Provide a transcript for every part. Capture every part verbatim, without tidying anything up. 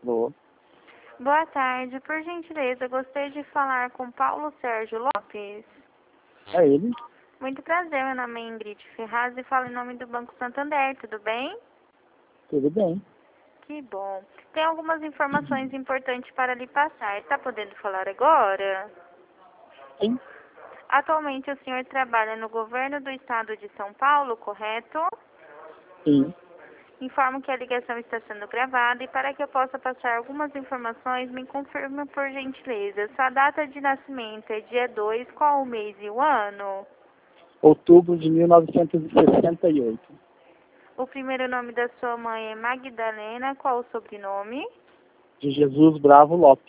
Boa. Boa tarde, por gentileza, gostaria de falar com Paulo Sérgio Lopes. É ele? Muito prazer, meu nome é Ingrid Ferraz e falo em nome do Banco Santander, tudo bem? Tudo bem. Que bom. Tem algumas informações importantes para lhe passar. Está podendo falar agora? Sim. Atualmente o senhor trabalha no governo do estado de São Paulo, correto? Sim. Informo que a ligação está sendo gravada e para que eu possa passar algumas informações, me confirme por gentileza. Sua data de nascimento é dia dois, qual o mês e o ano? Outubro de mil novecentos e sessenta e oito. O primeiro nome da sua mãe é Magdalena, qual o sobrenome? De Jesus Bravo Lopes.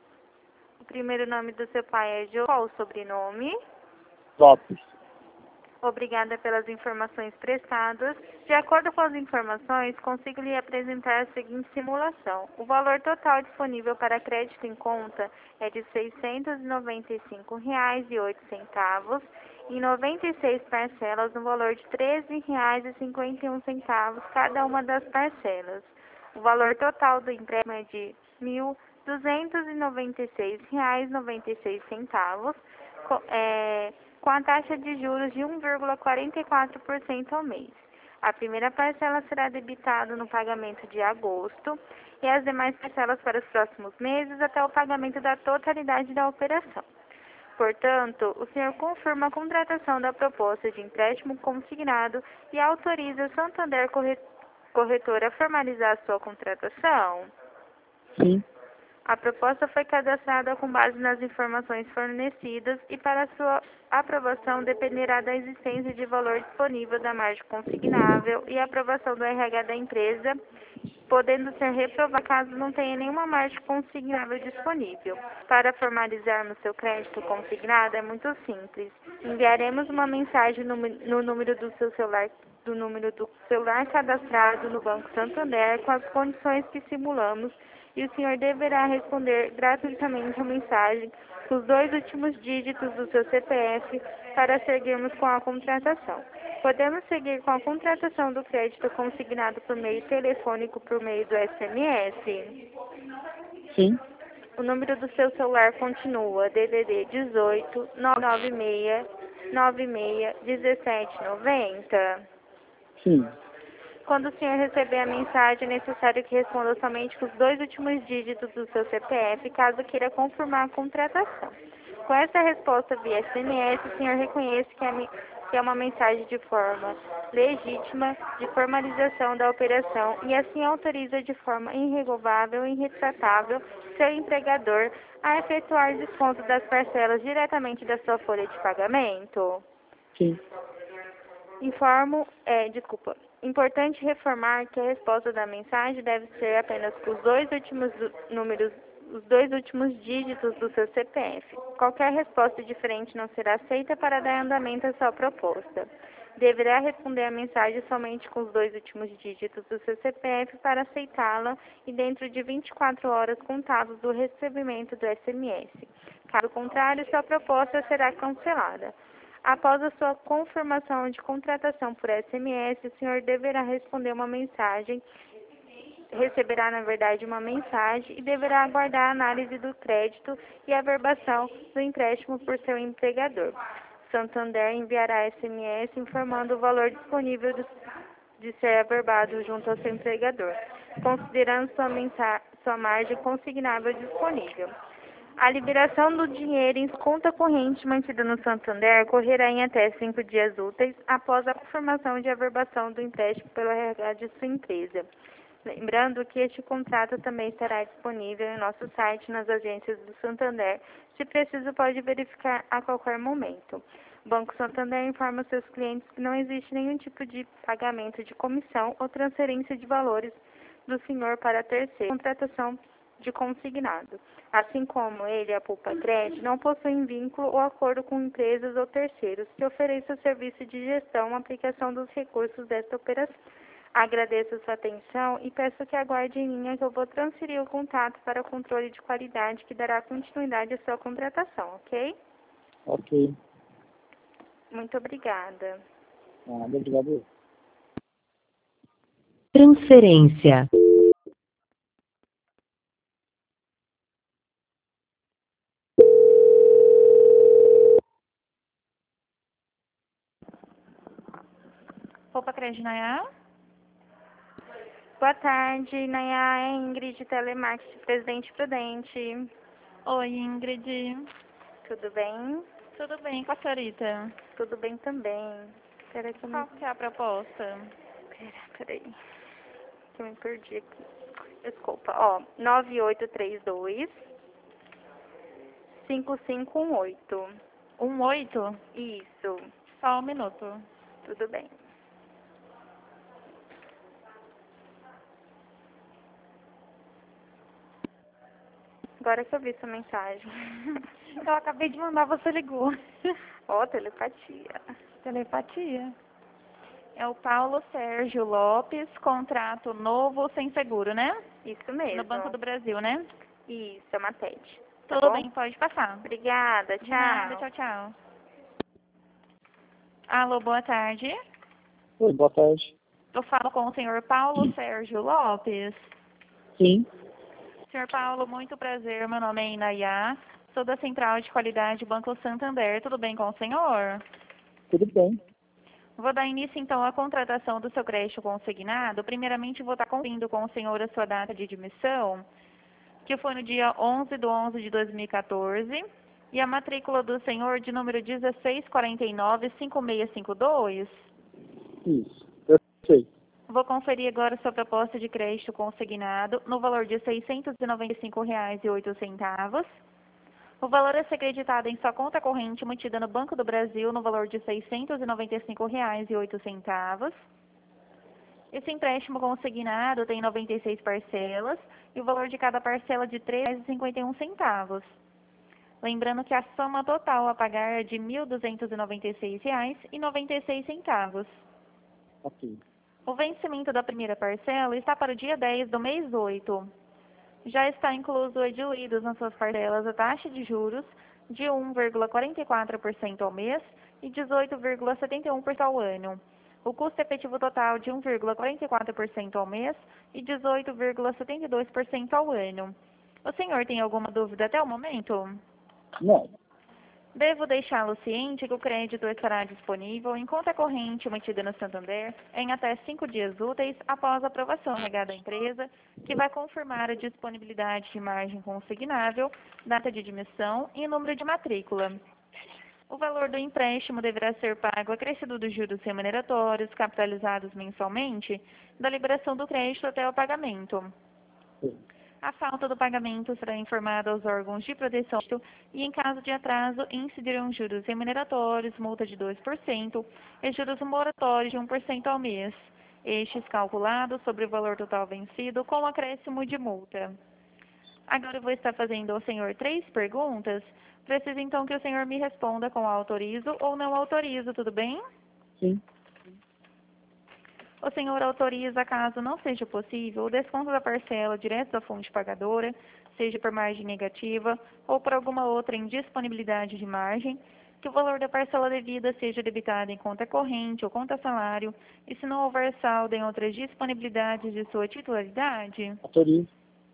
O primeiro nome do seu pai é Jô, qual o sobrenome? Lopes. Obrigada pelas informações prestadas. De acordo com as informações, consigo lhe apresentar a seguinte simulação. O valor total disponível para crédito em conta é de seiscentos e noventa e cinco reais e oito centavos em noventa e seis parcelas no valor de treze reais e cinquenta e um centavos cada uma das parcelas. O valor total do empréstimo é de mil duzentos e noventa e seis reais e noventa e seis centavos, é, com a taxa de juros de um vírgula quarenta e quatro por cento ao mês. A primeira parcela será debitada no pagamento de agosto e as demais parcelas para os próximos meses até o pagamento da totalidade da operação. Portanto, o senhor confirma a contratação da proposta de empréstimo consignado e autoriza a Santander Corretora a formalizar a sua contratação? Sim. A proposta foi cadastrada com base nas informações fornecidas e para sua aprovação dependerá da existência de valor disponível da margem consignável e a aprovação do R H da empresa, podendo ser reprovada caso não tenha nenhuma margem consignável disponível. Para formalizarmos seu crédito consignado é muito simples. Enviaremos uma mensagem no, no número do seu celular do número do celular cadastrado no Banco Santander com as condições que simulamos e o senhor deverá responder gratuitamente a mensagem com os dois últimos dígitos do seu C P F para seguirmos com a contratação. Podemos seguir com a contratação do crédito consignado por meio telefônico por meio do S M S? Sim. O número do seu celular continua D D D dezoito, nove nove seis, nove seis, um sete nove zero. Sim. Quando o senhor receber a mensagem, é necessário que responda somente com os dois últimos dígitos do seu C P F, caso queira confirmar a contratação. Com essa resposta via S M S, o senhor reconhece que é, que é uma mensagem de forma legítima de formalização da operação e assim autoriza de forma irrevogável e irretratável seu empregador a efetuar desconto das parcelas diretamente da sua folha de pagamento? Sim. Informo, é, desculpa, importante reformar que a resposta da mensagem deve ser apenas com os dois últimos números, os dois últimos dígitos do seu C P F. Qualquer resposta diferente não será aceita para dar andamento à sua proposta. Deverá responder a mensagem somente com os dois últimos dígitos do seu C P F para aceitá-la e dentro de vinte e quatro horas contadas do recebimento do S M S. Caso contrário, sua proposta será cancelada. Após a sua confirmação de contratação por S M S, o senhor deverá responder uma mensagem, receberá, na verdade, uma mensagem e deverá aguardar a análise do crédito e a averbação do empréstimo por seu empregador. Santander enviará S M S informando o valor disponível de, de ser averbado junto ao seu empregador, considerando sua, sua margem consignável disponível. A liberação do dinheiro em conta corrente mantida no Santander ocorrerá em até cinco dias úteis após a confirmação de averbação do empréstimo pelo R H de sua empresa. Lembrando que este contrato também estará disponível em nosso site nas agências do Santander. Se preciso, pode verificar a qualquer momento. O Banco Santander informa seus clientes que não existe nenhum tipo de pagamento de comissão ou transferência de valores do senhor para terceiro. Contratação de consignado. Assim como ele, a Poupa Crédito, não possuem vínculo ou acordo com empresas ou terceiros que ofereçam serviço de gestão ou aplicação dos recursos desta operação. Agradeço a sua atenção e peço que aguarde em linha que eu vou transferir o contato para o controle de qualidade que dará continuidade à sua contratação, ok? Ok. Muito obrigada. Nada, obrigado. Transferência. Poupa Crédito Nayá? Boa tarde, Nayá, é Ingrid, telemarketing, Presidente Prudente. Oi, Ingrid. Tudo bem? Tudo bem com a senhorita? Tudo bem também. Espera que eu me... Qual que é a proposta? Pera, peraí. Que eu me perdi aqui. Desculpa, ó, nove oito três dois, cinco cinco um oito. Um oito? Isso, Só um minuto. tudo bem. Agora que eu vi sua mensagem. Eu acabei de mandar, você ligou. Ó, telepatia. Telepatia. É o Paulo Sérgio Lopes, contrato novo sem seguro, né? Isso mesmo. No Banco do Brasil, né? Isso, é uma T E D. Tá Tudo bom? bem, pode passar. Obrigada, De tchau. nada, tchau, tchau. Alô, boa tarde. Oi, boa tarde. Eu falo com o senhor Paulo Sérgio Lopes. Sim, Senhor Paulo, muito prazer. Meu nome é Inayá. Sou da Central de Qualidade Banco Santander. Tudo bem com o senhor? tudo bem. Vou dar início, então, à contratação do seu crédito consignado. Primeiramente, vou estar conferindo com o senhor a sua data de admissão, que foi no dia onze de onze de dois mil e quatorze, e a matrícula do senhor de número dezesseis quarenta e nove, cinco seis cinco dois. Isso, eu sei. Vou conferir agora sua proposta de crédito consignado no valor de seiscentos e noventa e cinco reais e oito centavos. O valor a ser creditado em sua conta corrente mantida no Banco do Brasil no valor de seiscentos e noventa e cinco reais e oito centavos. Esse empréstimo consignado tem noventa e seis parcelas e o valor de cada parcela é de três reais e cinquenta e um centavos. Lembrando que a soma total a pagar é de mil duzentos e noventa e seis reais e noventa e seis centavos. Ok. O vencimento da primeira parcela está para o dia dez do mês oito. Já está incluso e diluídos nas suas parcelas a taxa de juros de um vírgula quarenta e quatro por cento ao mês e dezoito vírgula setenta e um por cento ao ano. O custo efetivo total de um vírgula quarenta e quatro por cento ao mês e dezoito vírgula setenta e dois por cento ao ano. O senhor tem alguma dúvida até o momento? Não, Devo deixá-lo ciente que o crédito estará disponível em conta corrente mantida no Santander em até cinco dias úteis após a aprovação negada à empresa, que vai confirmar a disponibilidade de margem consignável, data de admissão e número de matrícula. O valor do empréstimo deverá ser pago acrescido dos juros remuneratórios capitalizados mensalmente da liberação do crédito até o pagamento. sim. A falta do pagamento será informada aos órgãos de proteção e, em caso de atraso, incidirão juros remuneratórios, multa de dois por cento e juros moratórios de um por cento ao mês, estes calculados sobre o valor total vencido com acréscimo de multa. Agora eu vou estar fazendo ao senhor três perguntas. Preciso então que o senhor me responda com autorizo ou não autorizo, tudo bem? Sim, O senhor autoriza, caso não seja possível, o desconto da parcela direto da fonte pagadora, seja por margem negativa ou por alguma outra indisponibilidade de margem, que o valor da parcela devida seja debitado em conta corrente ou conta salário, e se não houver saldo em outras disponibilidades de sua titularidade, autorizo.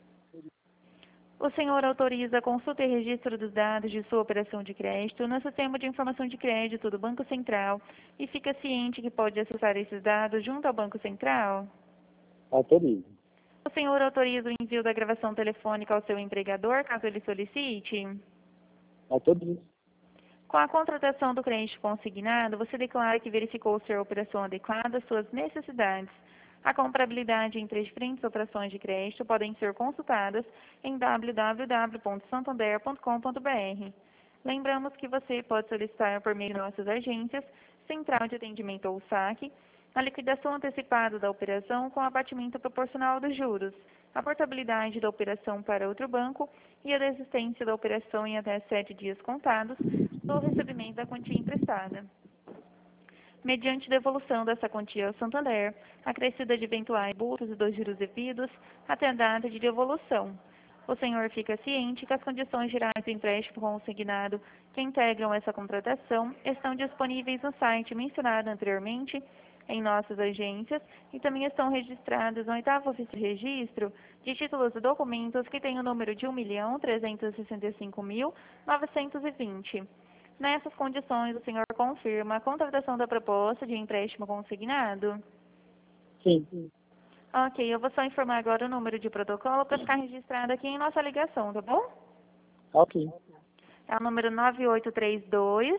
o senhor autoriza a consulta e registro dos dados de sua operação de crédito no sistema de informação de crédito do Banco Central e fica ciente que pode acessar esses dados junto ao Banco Central? Autorizo. O senhor autoriza o envio da gravação telefônica ao seu empregador, caso ele solicite? Autorizo. Com a contratação do crédito consignado, você declara que verificou ser a operação adequada às suas necessidades. A comparabilidade entre as diferentes operações de crédito podem ser consultadas em w w w ponto santander ponto com ponto b r. Lembramos que você pode solicitar por meio de nossas agências, Central de Atendimento ou saque, a liquidação antecipada da operação com abatimento proporcional dos juros, a portabilidade da operação para outro banco e a desistência da operação em até sete dias contados do recebimento da quantia emprestada, mediante devolução dessa quantia ao Santander, acrescida de eventuais multas e dos juros devidos até a data de devolução. O senhor fica ciente que as condições gerais do empréstimo consignado que integram essa contratação estão disponíveis no site mencionado anteriormente, em nossas agências, e também estão registradas no oitavo ofício de registro de títulos e documentos que tem o número de um milhão trezentos e sessenta e cinco mil novecentos e vinte. Nessas condições, o senhor confirma a contratação da proposta de empréstimo consignado? Sim, sim. Ok, eu vou só informar agora o número de protocolo para ficar registrado aqui em nossa ligação, tá bom? Ok. É o número nove oito três dois,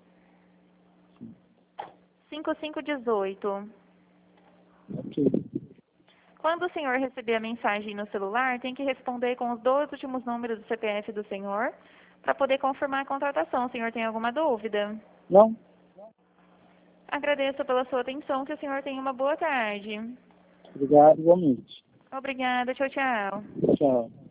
cinco cinco um oito. Ok. Quando o senhor receber a mensagem no celular, tem que responder com os dois últimos números do C P F do senhor para poder confirmar a contratação. O senhor tem alguma dúvida? Não? Agradeço pela sua atenção, que o senhor tenha uma boa tarde. Obrigado, igualmente. Obrigada, tchau, tchau. Tchau.